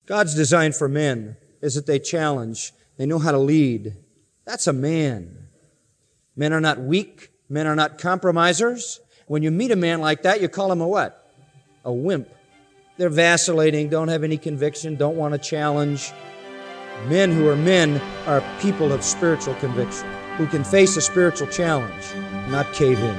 God's design for men is that they challenge. They know how to lead. That's a man. Men are not weak. Men are not compromisers. When you meet a man like that, you call him a what? A wimp. They're vacillating, don't have any conviction, don't want to challenge. Men who are men are people of spiritual conviction, who can face a spiritual challenge, not cave in.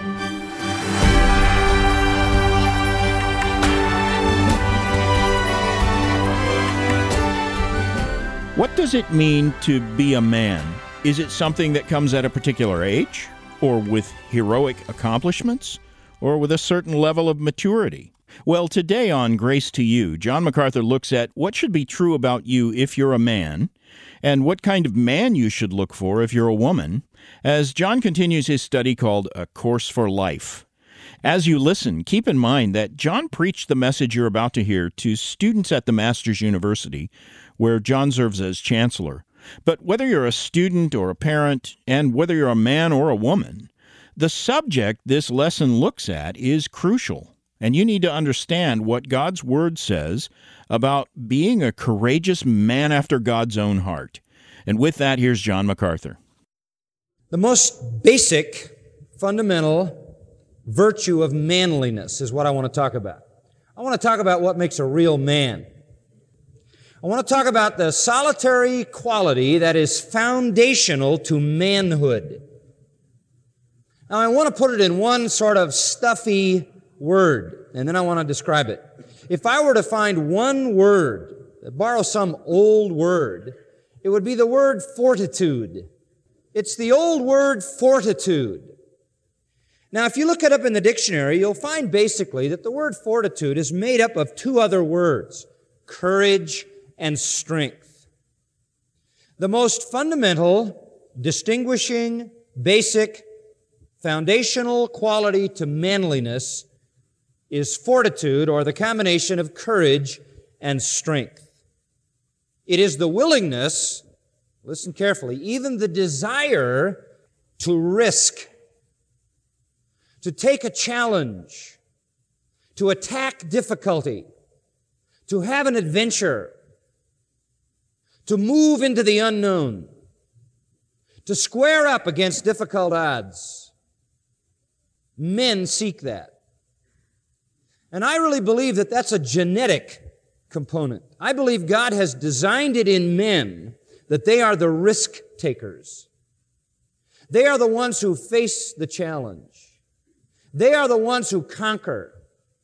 What does it mean to be a man? Is it something that comes at a particular age, or with heroic accomplishments, or with a certain level of maturity? Well, today on Grace to You, John MacArthur looks at what should be true about you if you're a man, and what kind of man you should look for if you're a woman, as John continues his study called A Course for Life. As you listen, keep in mind that John preached the message you're about to hear to students at the Masters University, where John serves as chancellor. But whether you're a student or a parent, and whether you're a man or a woman, the subject this lesson looks at is crucial. And you need to understand what God's Word says about being a courageous man after God's own heart. And with that, here's John MacArthur. The most basic, fundamental virtue of manliness is what I want to talk about. I want to talk about what makes a real man. I want to talk about the solitary quality that is foundational to manhood. Now, I want to put it in one sort of stuffy word, and then I want to describe it. If I were to find one word, borrow some old word, it would be the word fortitude. It's the old word fortitude. Now, if you look it up in the dictionary, you'll find basically that the word fortitude is made up of two other words, courage and strength. The most fundamental, distinguishing, basic, foundational quality to manliness is fortitude, or the combination of courage and strength. It is the willingness, listen carefully, even the desire to risk, to take a challenge, to attack difficulty, to have an adventure, to move into the unknown, to square up against difficult odds. Men seek that. And I really believe that that's a genetic component. I believe God has designed it in men that they are the risk takers. They are the ones who face the challenge. They are the ones who conquer.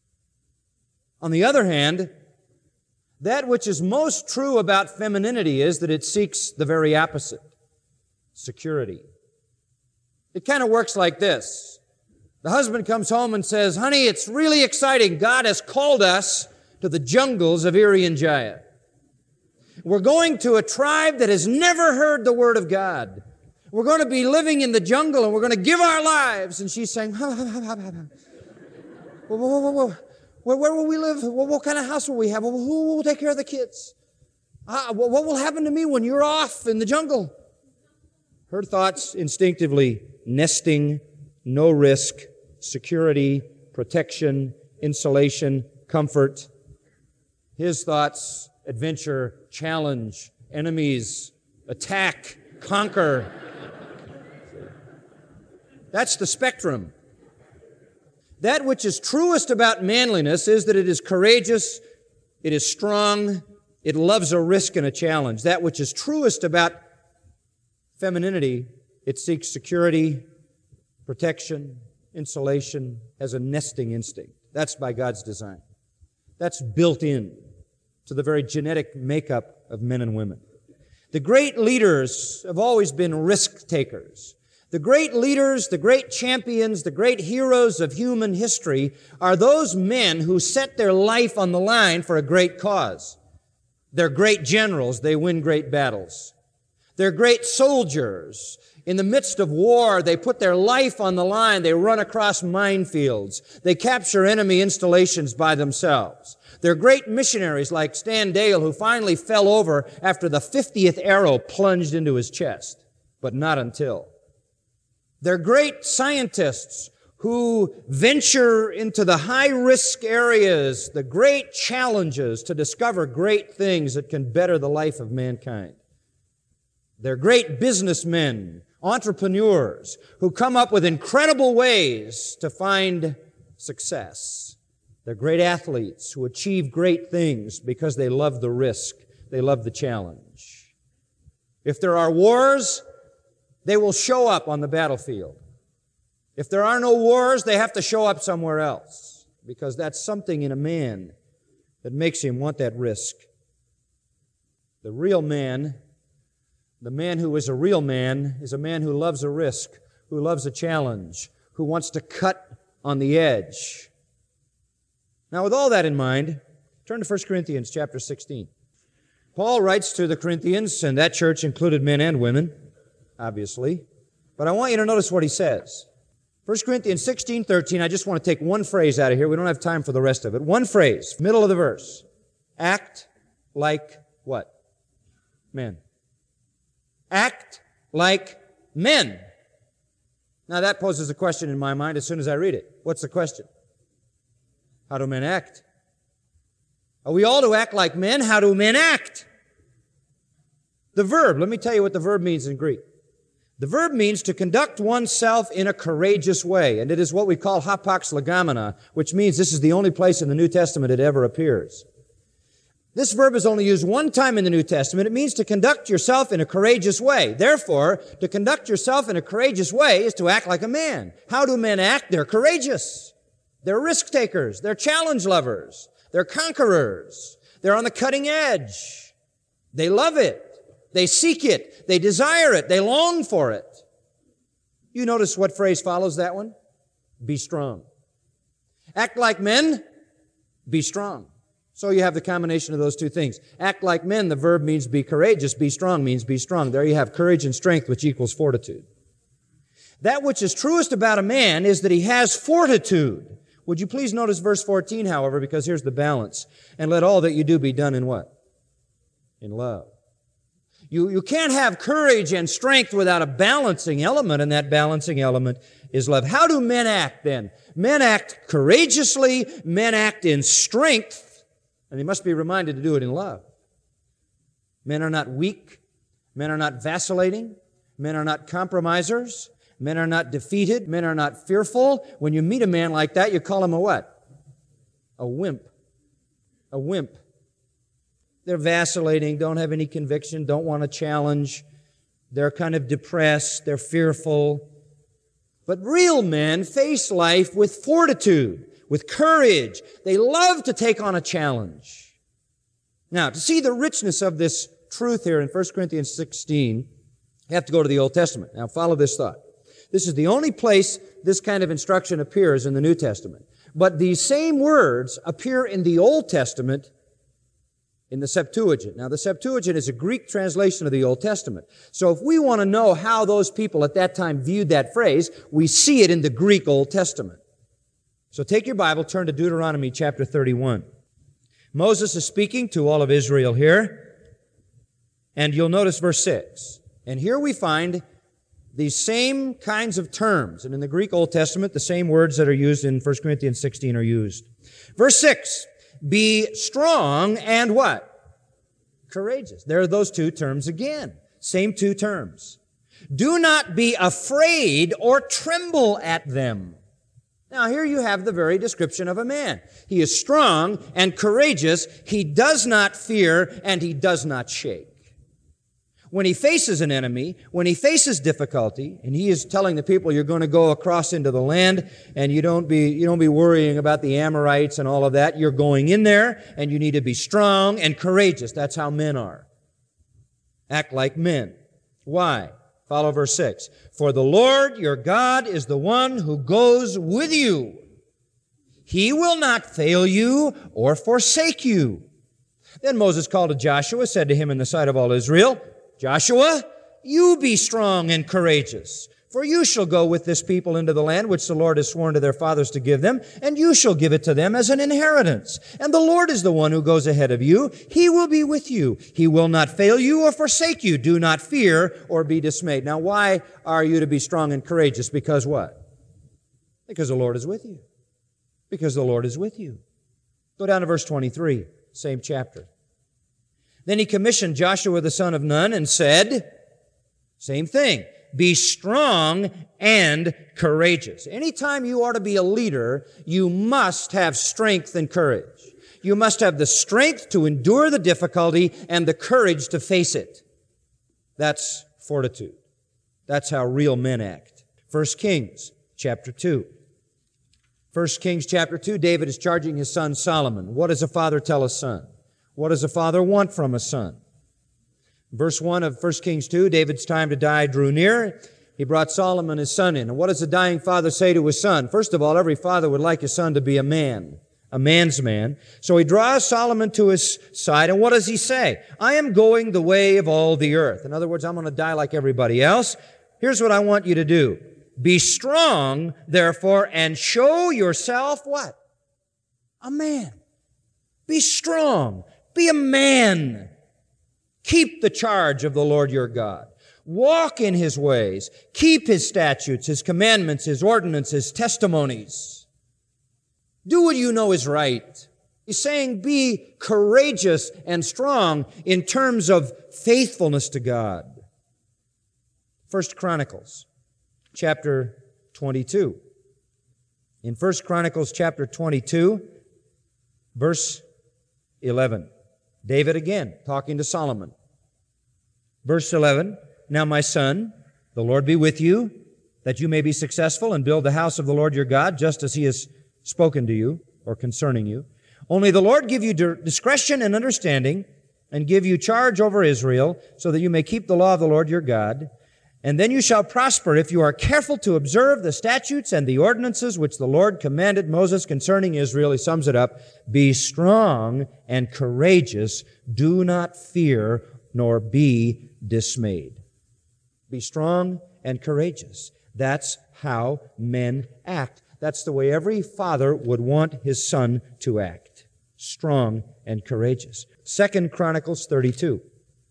On the other hand, that which is most true about femininity is that it seeks the very opposite, security. It kind of works like this. The husband comes home and says, honey, it's really exciting. God has called us to the jungles of Irian Jaya. We're going to a tribe that has never heard the word of God. We're going to be living in the jungle and we're going to give our lives. And she's saying, where will we live? What kind of house will we have? Who will take care of the kids? What will happen to me when you're off in the jungle? Her thoughts instinctively, nesting, no risk, security, protection, insulation, comfort. His thoughts, adventure, challenge, enemies, attack, conquer. That's the spectrum. That which is truest about manliness is that it is courageous, it is strong, it loves a risk and a challenge. That which is truest about femininity, it seeks security, protection, insulation, has a nesting instinct. That's by God's design. That's built in to the very genetic makeup of men and women. The great leaders have always been risk takers. The great leaders, the great champions, the great heroes of human history are those men who set their life on the line for a great cause. They're great generals. They win great battles. They're great soldiers. In the midst of war, they put their life on the line. They run across minefields. They capture enemy installations by themselves. They're great missionaries like Stan Dale, who finally fell over after the 50th arrow plunged into his chest, but not until. They're great scientists who venture into the high-risk areas, the great challenges to discover great things that can better the life of mankind. They're great businessmen, entrepreneurs, who come up with incredible ways to find success. They're great athletes who achieve great things because they love the risk. They love the challenge. If there are wars, they will show up on the battlefield. If there are no wars, they have to show up somewhere else, because that's something in a man that makes him want that risk. The real man, the man who is a real man, is a man who loves a risk, who loves a challenge, who wants to cut on the edge. Now, with all that in mind, turn to 1 Corinthians chapter 16. Paul writes to the Corinthians, and that church included men and women, obviously. But I want you to notice what he says. 1 Corinthians 16:13, I just want to take one phrase out of here. We don't have time for the rest of it. One phrase, middle of the verse. Act like what? Men. Act like men. Now that poses a question in my mind as soon as I read it. What's the question? How do men act? Are we all to act like men? How do men act? The verb, let me tell you what the verb means in Greek. The verb means to conduct oneself in a courageous way, and it is what we call hapax legomena, which means this is the only place in the New Testament it ever appears. This verb is only used one time in the New Testament. It means to conduct yourself in a courageous way. Therefore, to conduct yourself in a courageous way is to act like a man. How do men act? They're courageous. They're risk takers. They're challenge lovers. They're conquerors. They're on the cutting edge. They love it. They seek it. They desire it. They long for it. You notice what phrase follows that one? Be strong. Act like men. Be strong. So you have the combination of those two things. Act like men, the verb means be courageous. Be strong means be strong. There you have courage and strength, which equals fortitude. That which is truest about a man is that he has fortitude. Would you please notice verse 14, however, because here's the balance. And let all that you do be done in what? In love. You can't have courage and strength without a balancing element, and that balancing element is love. How do men act then? Men act courageously, men act in strength, and they must be reminded to do it in love. Men are not weak. Men are not vacillating. Men are not compromisers. Men are not defeated. Men are not fearful. When you meet a man like that, you call him a what? A wimp. A wimp. They're vacillating, don't have any conviction, don't want a challenge. They're kind of depressed, they're fearful. But real men face life with fortitude, with courage. They love to take on a challenge. Now, to see the richness of this truth here in 1 Corinthians 16, you have to go to the Old Testament. Now, follow this thought. This is the only place this kind of instruction appears in the New Testament. But these same words appear in the Old Testament in the Septuagint. Now, the Septuagint is a Greek translation of the Old Testament. So if we want to know how those people at that time viewed that phrase, we see it in the Greek Old Testament. So take your Bible, turn to Deuteronomy chapter 31. Moses is speaking to all of Israel here, and you'll notice verse 6. And here we find these same kinds of terms. And in the Greek Old Testament, the same words that are used in 1 Corinthians 16 are used. Verse 6. Be strong and what? Courageous. There are those two terms again. Same two terms. Do not be afraid or tremble at them. Now here you have the very description of a man. He is strong and courageous. He does not fear and he does not shake. When he faces an enemy, when he faces difficulty, and he is telling the people you're going to go across into the land, and you don't be worrying about the Amorites and all of that. You're going in there, and you need to be strong and courageous. That's how men are. Act like men. Why? Follow verse 6. For the Lord your God is the one who goes with you. He will not fail you or forsake you. Then Moses called to Joshua, said to him in the sight of all Israel, Joshua, you be strong and courageous, for you shall go with this people into the land which the Lord has sworn to their fathers to give them, and you shall give it to them as an inheritance. And the Lord is the one who goes ahead of you. He will be with you. He will not fail you or forsake you. Do not fear or be dismayed. Now, why are you to be strong and courageous? Because what? Because the Lord is with you. Because the Lord is with you. Go down to verse 23, same chapter. Then he commissioned Joshua the son of Nun and said, same thing, be strong and courageous. Anytime you are to be a leader, you must have strength and courage. You must have the strength to endure the difficulty and the courage to face it. That's fortitude. That's how real men act. 1 Kings chapter 2. 1 Kings chapter 2, David is charging his son Solomon. What does a father tell a son? What does a father want from a son? Verse 1 of 1 Kings 2, David's time to die drew near. He brought Solomon his son in. And what does a dying father say to his son? First of all, every father would like his son to be a man's man. So he draws Solomon to his side, and what does he say? I am going the way of all the earth. In other words, I'm going to die like everybody else. Here's what I want you to do. Be strong, therefore, and show yourself what? A man. Be strong. Be a man. Keep the charge of the Lord your God. Walk in His ways. Keep His statutes, His commandments, His ordinances, His testimonies. Do what you know is right. He's saying be courageous and strong in terms of faithfulness to God. 1 Chronicles chapter 22. In 1 Chronicles chapter 22, verse 11. David again talking to Solomon. Verse 11, now my son, the Lord be with you, that you may be successful and build the house of the Lord your God, just as He has spoken to you or concerning you. Only the Lord give you discretion and understanding and give you charge over Israel, so that you may keep the law of the Lord your God. And then you shall prosper if you are careful to observe the statutes and the ordinances which the Lord commanded Moses concerning Israel. He sums it up. Be strong and courageous. Do not fear nor be dismayed. Be strong and courageous. That's how men act. That's the way every father would want his son to act. Strong and courageous. 2 Chronicles 32.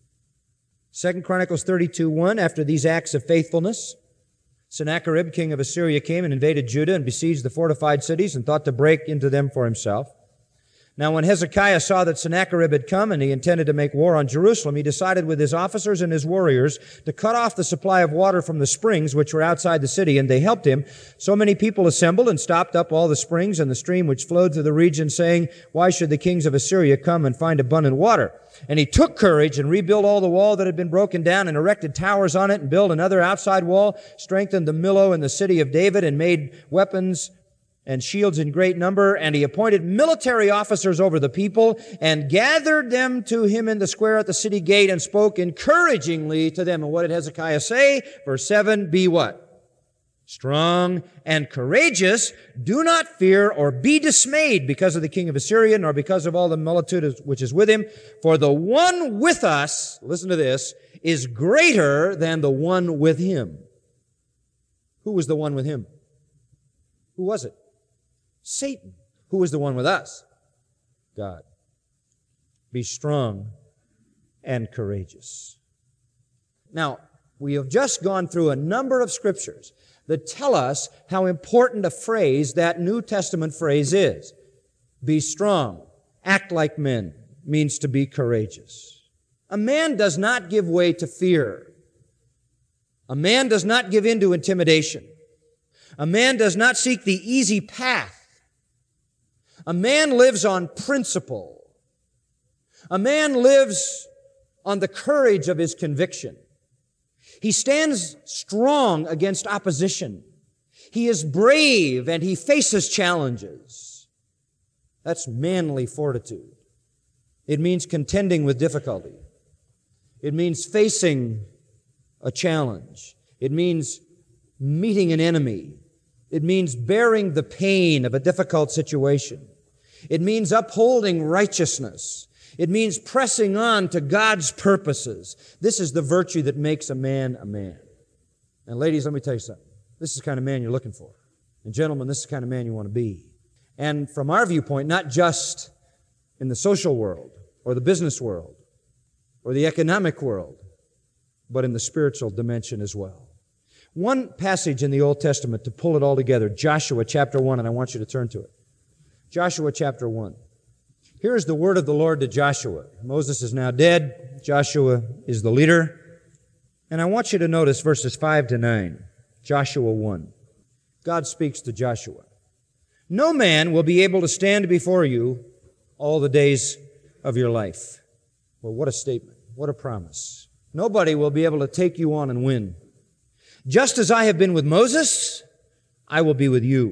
2 Chronicles 32:1, after these acts of faithfulness, Sennacherib, king of Assyria, came and invaded Judah and besieged the fortified cities and thought to break into them for himself. Now when Hezekiah saw that Sennacherib had come and he intended to make war on Jerusalem, he decided with his officers and his warriors to cut off the supply of water from the springs which were outside the city, and they helped him. So many people assembled and stopped up all the springs and the stream which flowed through the region, saying, why should the kings of Assyria come and find abundant water? And he took courage and rebuilt all the wall that had been broken down and erected towers on it and built another outside wall, strengthened the Millo in the city of David and made weapons and shields in great number. And he appointed military officers over the people and gathered them to him in the square at the city gate and spoke encouragingly to them. And what did Hezekiah say? Verse 7, be what? Strong and courageous. Do not fear or be dismayed because of the king of Assyria, nor because of all the multitude which is with him. For the one with us, listen to this, is greater than the one with him. Who was the one with him? Who was it? Satan. Who was the one with us? God. Be strong and courageous. Now, we have just gone through a number of scriptures that tell us how important a phrase that New Testament phrase is. Be strong, act like men, means to be courageous. A man does not give way to fear. A man does not give in to intimidation. A man does not seek the easy path. A man lives on principle. A man lives on the courage of his conviction. He stands strong against opposition. He is brave and he faces challenges. That's manly fortitude. It means contending with difficulty. It means facing a challenge. It means meeting an enemy. It means bearing the pain of a difficult situation. It means upholding righteousness. It means pressing on to God's purposes. This is the virtue that makes a man a man. And ladies, let me tell you something. This is the kind of man you're looking for. And gentlemen, this is the kind of man you want to be. And from our viewpoint, not just in the social world or the business world or the economic world, but in the spiritual dimension as well. One passage in the Old Testament to pull it all together, Joshua chapter 1, and I want you to turn to it. Joshua chapter 1. Here is the word of the Lord to Joshua. Moses is now dead. Joshua is the leader. And I want you to notice verses 5 to 9. Joshua 1. God speaks to Joshua. No man will be able to stand before you all the days of your life. Well, what a statement. What a promise. Nobody will be able to take you on and win. Just as I have been with Moses, I will be with you.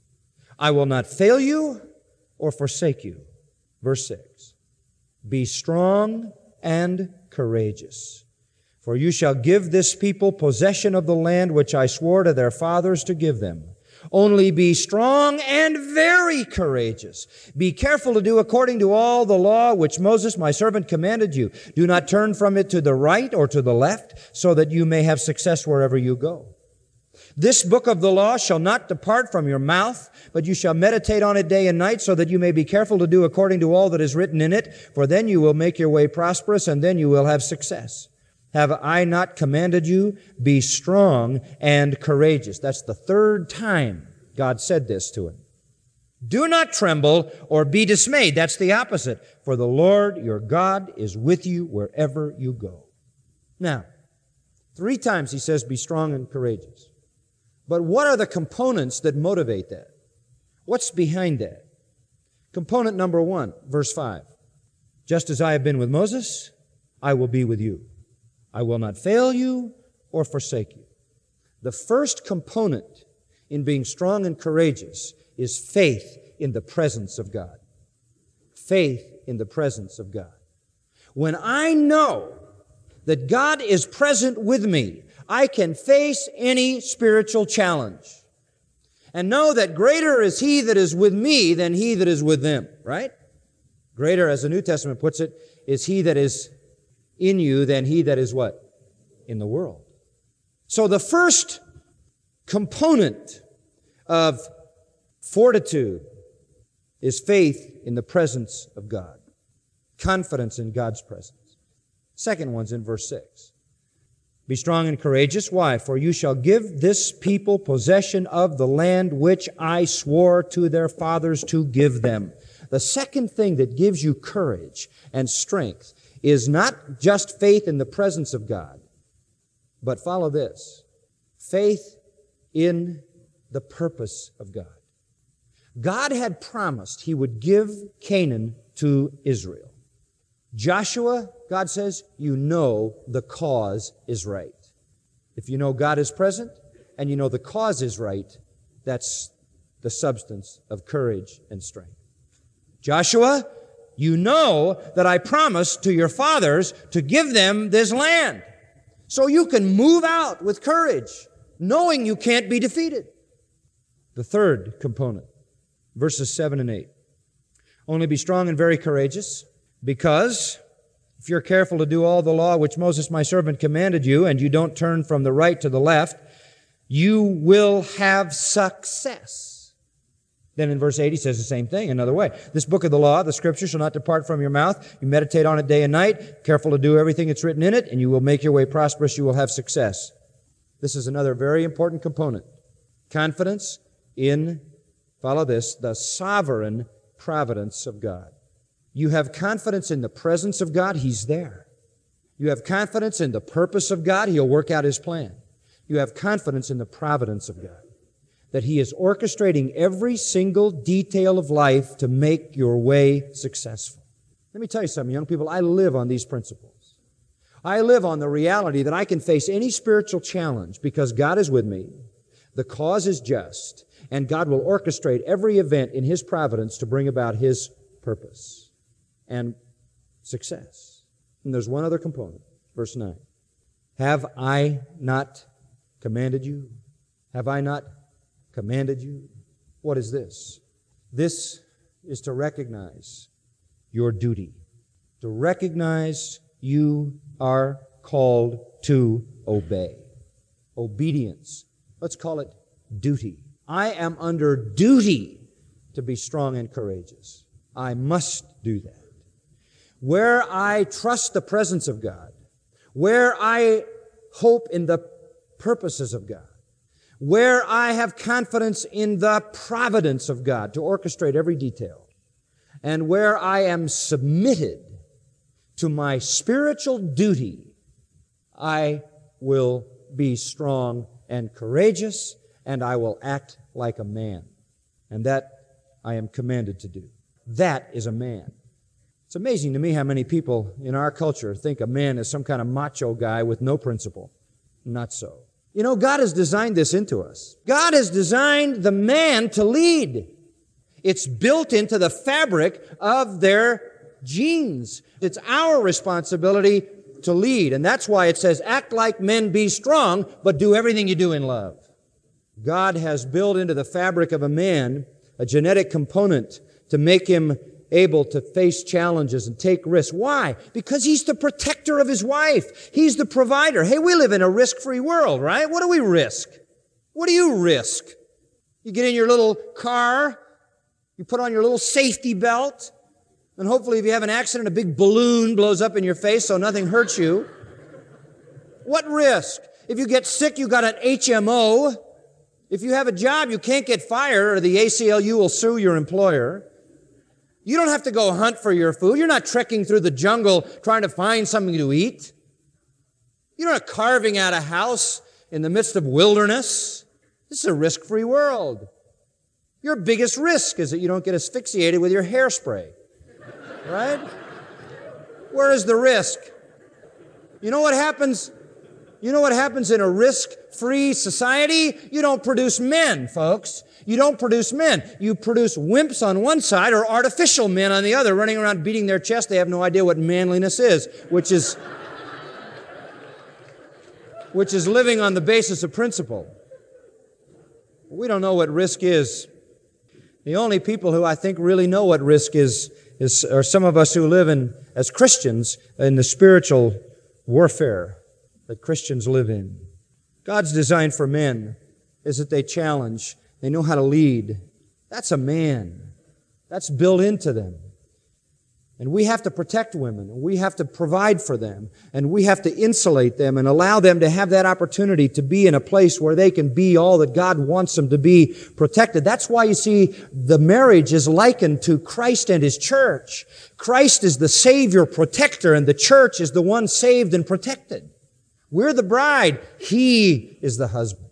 I will not fail you or forsake you. Verse 6. Be strong and courageous, for you shall give this people possession of the land which I swore to their fathers to give them. Only be strong and very courageous. Be careful to do according to all the law which Moses my servant commanded you. Do not turn from it to the right or to the left, so that you may have success wherever you go. This book of the law shall not depart from your mouth, but you shall meditate on it day and night, so that you may be careful to do according to all that is written in it, for then you will make your way prosperous, and then you will have success. Have I not commanded you? Be strong and courageous. That's the third time God said this to him. Do not tremble or be dismayed. That's the opposite. For the Lord your God is with you wherever you go. Now, 3 times he says, be strong and courageous. But what are the components that motivate that? What's behind that? Component number 1, verse 5. Just as I have been with Moses, I will be with you. I will not fail you or forsake you. The first component in being strong and courageous is faith in the presence of God. Faith in the presence of God. When I know that God is present with me, I can face any spiritual challenge and know that greater is He that is with me than he that is with them, right? Greater, as the New Testament puts it, is He that is in you than he that is what? In the world. So the first component of fortitude is faith in the presence of God. Confidence in God's presence. Second one's in verse 6. Be strong and courageous. Why? For you shall give this people possession of the land which I swore to their fathers to give them. The second thing that gives you courage and strength is not just faith in the presence of God, but follow this, faith in the purpose of God. God had promised He would give Canaan to Israel. Joshua, God says, you know the cause is right. If you know God is present and you know the cause is right, that's the substance of courage and strength. Joshua, you know that I promised to your fathers to give them this land. So you can move out with courage, knowing you can't be defeated. The third component, verses 7 and 8. Only be strong and very courageous, because if you're careful to do all the law which Moses my servant commanded you, and you don't turn from the right to the left, you will have success. Then in verse 8 he says the same thing another way. This book of the law, the Scripture, shall not depart from your mouth. You meditate on it day and night, careful to do everything that's written in it, and you will make your way prosperous. You will have success. This is another very important component. Confidence in, follow this, the sovereign providence of God. You have confidence in the presence of God. He's there. You have confidence in the purpose of God. He'll work out His plan. You have confidence in the providence of God, that He is orchestrating every single detail of life to make your way successful. Let me tell you something, young people. I live on these principles. I live on the reality that I can face any spiritual challenge because God is with me, the cause is just, and God will orchestrate every event in His providence to bring about His purpose and success. And there's one other component, verse 9. Have I not commanded you? Have I not commanded you? What is this? This is to recognize your duty. To recognize you are called to obey. Obedience. Let's call it duty. I am under duty to be strong and courageous. I must do that. Where I trust the presence of God, where I hope in the purposes of God, where I have confidence in the providence of God to orchestrate every detail, and where I am submitted to my spiritual duty, I will be strong and courageous, and I will act like a man. And that I am commanded to do. That is a man. It's amazing to me how many people in our culture think a man is some kind of macho guy with no principle. Not so. You know, God has designed this into us. God has designed the man to lead. It's built into the fabric of their genes. It's our responsibility to lead. And that's why it says, act like men, be strong, but do everything you do in love. God has built into the fabric of a man a genetic component to make him able to face challenges and take risks. Why? Because he's the protector of his wife. He's the provider. Hey, we live in a risk-free world, right? What do we risk? What do you risk? You get in your little car, you put on your little safety belt, and hopefully if you have an accident, a big balloon blows up in your face so nothing hurts you. What risk? If you get sick, you got an HMO. If you have a job, you can't get fired or the ACLU will sue your employer. You don't have to go hunt for your food. You're not trekking through the jungle trying to find something to eat. You're not carving out a house in the midst of wilderness. This is a risk-free world. Your biggest risk is that you don't get asphyxiated with your hairspray. Right? Where is the risk? You know what happens? You know what happens in a risk-free society? You don't produce men, folks. You don't produce men. You produce wimps on one side or artificial men on the other, running around beating their chest. They have no idea what manliness is, which is living on the basis of principle. We don't know what risk is. The only people who I think really know what risk is are some of us who live as Christians in the spiritual warfare that Christians live in. God's design for men is that they challenge. They know how to lead. That's a man. That's built into them. And we have to protect women, and we have to provide for them, and we have to insulate them and allow them to have that opportunity to be in a place where they can be all that God wants them to be protected. That's why you see the marriage is likened to Christ and His church. Christ is the Savior, protector, and the church is the one saved and protected. We're the bride. He is the husband.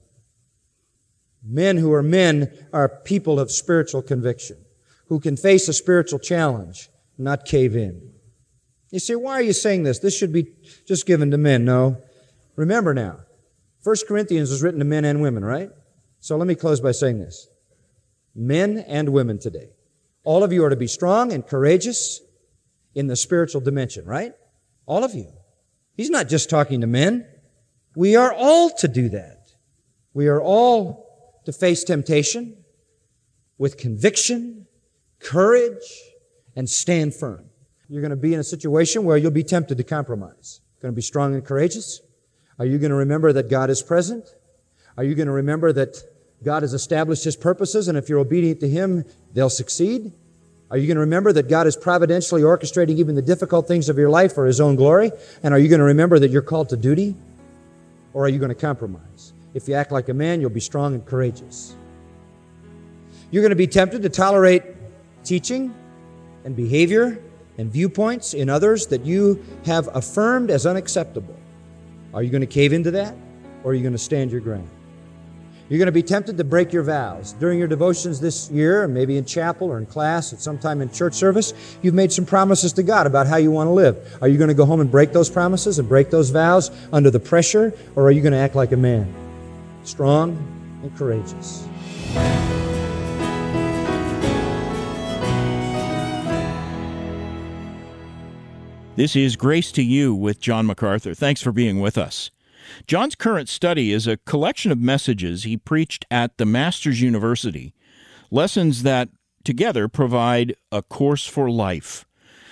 Men who are men are people of spiritual conviction, who can face a spiritual challenge, not cave in. You say, why are you saying this? This should be just given to men. No. Remember now, 1 Corinthians was written to men and women, right? So let me close by saying this. Men and women today, all of you are to be strong and courageous in the spiritual dimension, right? All of you. He's not just talking to men. We are all to do that. We are all to face temptation with conviction, courage, and stand firm. You're going to be in a situation where you'll be tempted to compromise. Going to be strong and courageous? Are you going to remember that God is present? Are you going to remember that God has established His purposes, and if you're obedient to Him, they'll succeed? Are you going to remember that God is providentially orchestrating even the difficult things of your life for His own glory? And are you going to remember that you're called to duty? Or are you going to compromise? If you act like a man, you'll be strong and courageous. You're going to be tempted to tolerate teaching and behavior and viewpoints in others that you have affirmed as unacceptable. Are you going to cave into that? Or are you going to stand your ground? You're going to be tempted to break your vows. During your devotions this year, maybe in chapel or in class, at some time in church service, you've made some promises to God about how you want to live. Are you going to go home and break those promises and break those vows under the pressure, or are you going to act like a man, strong and courageous? This is Grace to You with John MacArthur. Thanks for being with us. John's current study is a collection of messages he preached at the Masters University, lessons that together provide a course for life.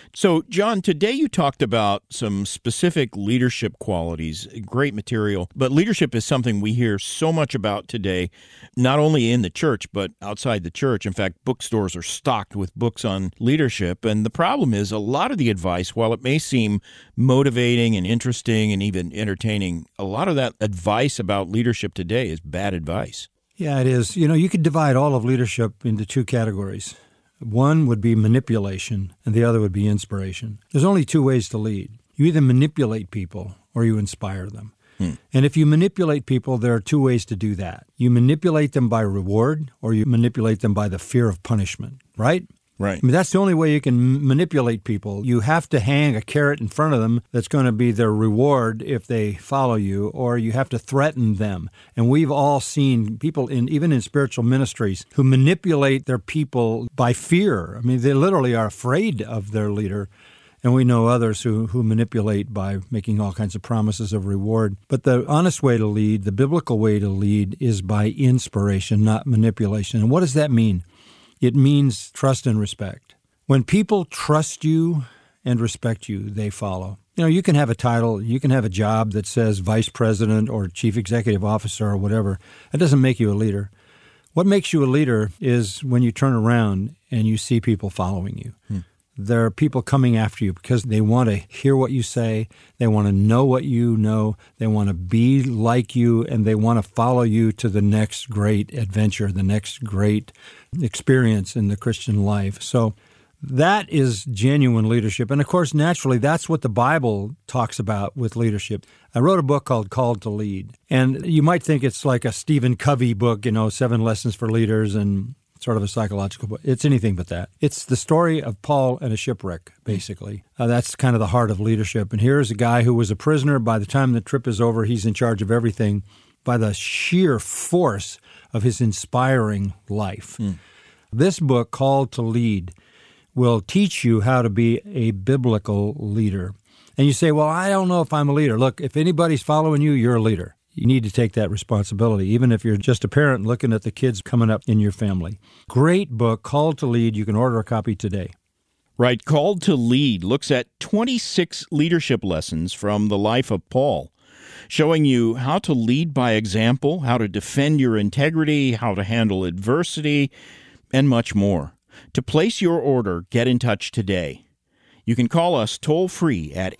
So, John, today you talked about some specific leadership qualities, great material, but leadership is something we hear so much about today, not only in the church, but outside the church. In fact, bookstores are stocked with books on leadership, and the problem is a lot of the advice, while it may seem motivating and interesting and even entertaining, a lot of that advice about leadership today is bad advice. Yeah, it is. You could divide all of leadership into two categories. One would be manipulation, and the other would be inspiration. There's only two ways to lead. You either manipulate people or you inspire them. And if you manipulate people, there are two ways to do that. You manipulate them by reward or you manipulate them by the fear of punishment, right? Right. I mean, that's the only way you can manipulate people. You have to hang a carrot in front of them that's going to be their reward if they follow you, or you have to threaten them. And we've all seen people, even in spiritual ministries, who manipulate their people by fear. I mean, they literally are afraid of their leader. And we know others who manipulate by making all kinds of promises of reward. But the honest way to lead, the biblical way to lead, is by inspiration, not manipulation. And what does that mean? It means trust and respect. When people trust you and respect you, they follow. You can have a title, you can have a job that says vice president or chief executive officer or whatever. That doesn't make you a leader. What makes you a leader is when you turn around and you see people following you. There are people coming after you because they want to hear what you say, they want to know what you know, they want to be like you, and they want to follow you to the next great adventure, the next great experience in the Christian life. So that is genuine leadership. And of course, naturally, that's what the Bible talks about with leadership. I wrote a book called Called to Lead. And you might think it's like a Stephen Covey book, 7 Lessons for Leaders and sort of a psychological book. It's anything but that. It's the story of Paul and a shipwreck, basically. That's kind of the heart of leadership. And here's a guy who was a prisoner. By the time the trip is over, he's in charge of everything by the sheer force of his inspiring life. This book, Called to Lead, will teach you how to be a biblical leader. And you say, well, I don't know if I'm a leader. Look, if anybody's following you, you're a leader. You need to take that responsibility, even if you're just a parent looking at the kids coming up in your family. Great book, Called to Lead. You can order a copy today. Right. Called to Lead looks at 26 leadership lessons from the life of Paul, showing you how to lead by example, how to defend your integrity, how to handle adversity, and much more. To place your order, get in touch today. You can call us toll-free at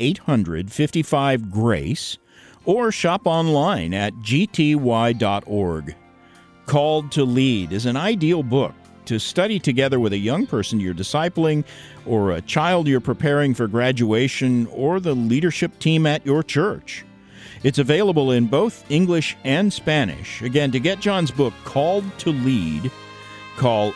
800-55-GRACE or shop online at gty.org. Called to Lead is an ideal book to study together with a young person you're discipling, or a child you're preparing for graduation, or the leadership team at your church. It's available in both English and Spanish. Again, to get John's book, Called to Lead, call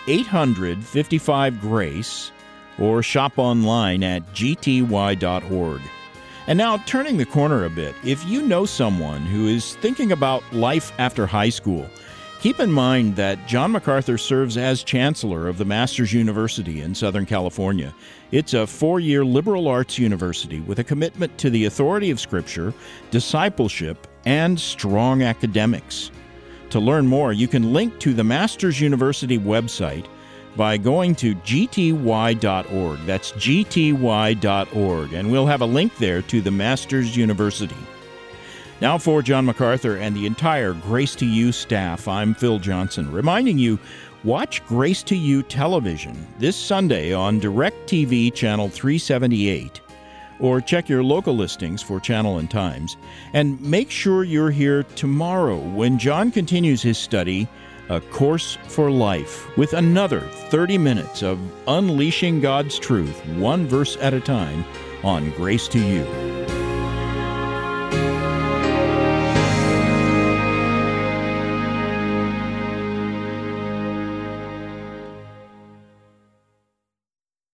800-55-GRACE or shop online at gty.org. And now, turning the corner a bit, if you know someone who is thinking about life after high school, keep in mind that John MacArthur serves as chancellor of the Masters University in Southern California. It's a 4-year liberal arts university with a commitment to the authority of Scripture, discipleship, and strong academics. To learn more, you can link to the Masters University website by going to gty.org. That's gty.org, and we'll have a link there to the Masters University. Now for John MacArthur and the entire Grace to You staff, I'm Phil Johnson, reminding you, watch Grace to You television this Sunday on DirecTV Channel 378, or check your local listings for channel and times, and make sure you're here tomorrow when John continues his study, A Course for Life, with another 30 minutes of unleashing God's truth, one verse at a time, on Grace to You.